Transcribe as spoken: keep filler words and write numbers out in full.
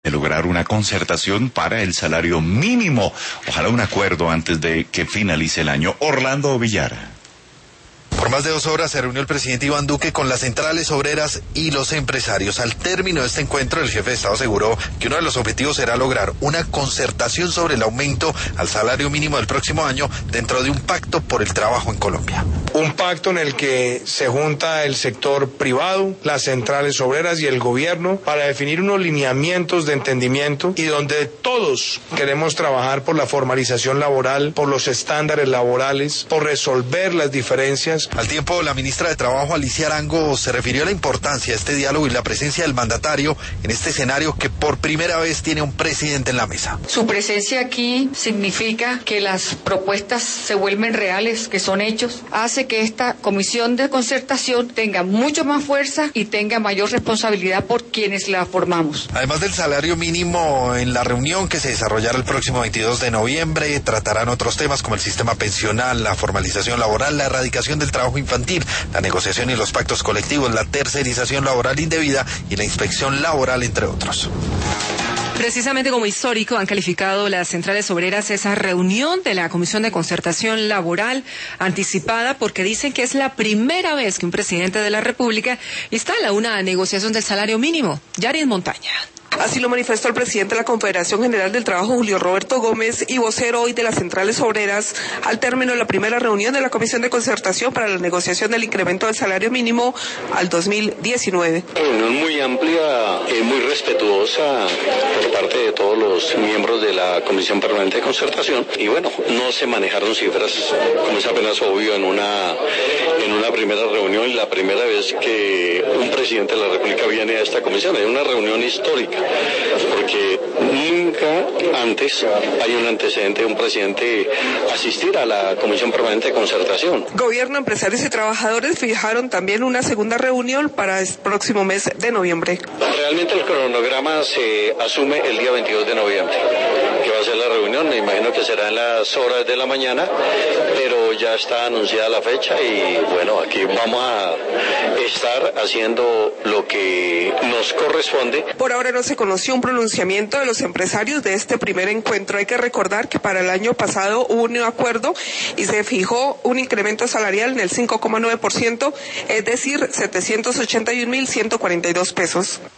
de lograr una concertación para el salario mínimo. Ojalá un acuerdo antes de que finalice el año. Orlando Villar. Por más de dos horas se reunió el presidente Iván Duque con las centrales obreras y los empresarios. Al término de este encuentro, el jefe de Estado aseguró que uno de los objetivos será lograr una concertación sobre el aumento al salario mínimo del próximo año dentro de un pacto por el trabajo en Colombia. Un pacto en el que se junta el sector privado, las centrales obreras y el gobierno para definir unos lineamientos de entendimiento y donde todos queremos trabajar por la formalización laboral, por los estándares laborales, por resolver las diferencias. Al tiempo, la ministra de Trabajo, Alicia Arango, se refirió a la importancia de este diálogo y la presencia del mandatario en este escenario que por primera vez tiene un presidente en la mesa. Su presencia aquí significa que las propuestas se vuelven reales, que son hechos, hace que esta comisión de concertación tenga mucho más fuerza y tenga mayor responsabilidad por quienes la formamos. Además del salario mínimo, en la reunión que se desarrollará el próximo veintidós de noviembre, tratarán otros temas como el sistema pensional, la formalización laboral, la erradicación del trabajo infantil, la negociación y los pactos colectivos, la tercerización laboral indebida y la inspección laboral, entre otros. Precisamente como histórico han calificado las centrales obreras esa reunión de la Comisión de Concertación Laboral anticipada porque dicen que es la primera vez que un presidente de la República instala una negociación del salario mínimo. Yaris Montaña. Así lo manifestó el presidente de la Confederación General del Trabajo, Julio Roberto Gómez, y vocero hoy de las centrales obreras, al término de la primera reunión de la Comisión de Concertación para la negociación del incremento del salario mínimo al dos mil diecinueve. Reunión muy amplia, eh, muy respetuosa por parte de todos los miembros de la Comisión Permanente de Concertación, y bueno, no se manejaron cifras, como es apenas obvio, en una, en una primera reunión, y la primera vez que un presidente de la República viene a esta comisión. Es una reunión histórica, porque nunca antes hay un antecedente de un presidente asistir a la Comisión Permanente de Concertación. Gobierno, empresarios y trabajadores fijaron también una segunda reunión para el próximo mes de noviembre. Realmente el cronograma se asume el día veintidós de noviembre, que va a ser la reunión. Me imagino que será en las horas de la mañana, pero ya está anunciada la fecha y bueno, aquí vamos a estar haciendo lo que nos corresponde. Por ahora no se conoció un pronunciamiento de los empresarios de este primer encuentro. Hay que recordar que para el año pasado hubo un acuerdo y se fijó un incremento salarial en el cinco coma nueve por ciento, es decir, setecientos ochenta y un mil ciento cuarenta y dos pesos.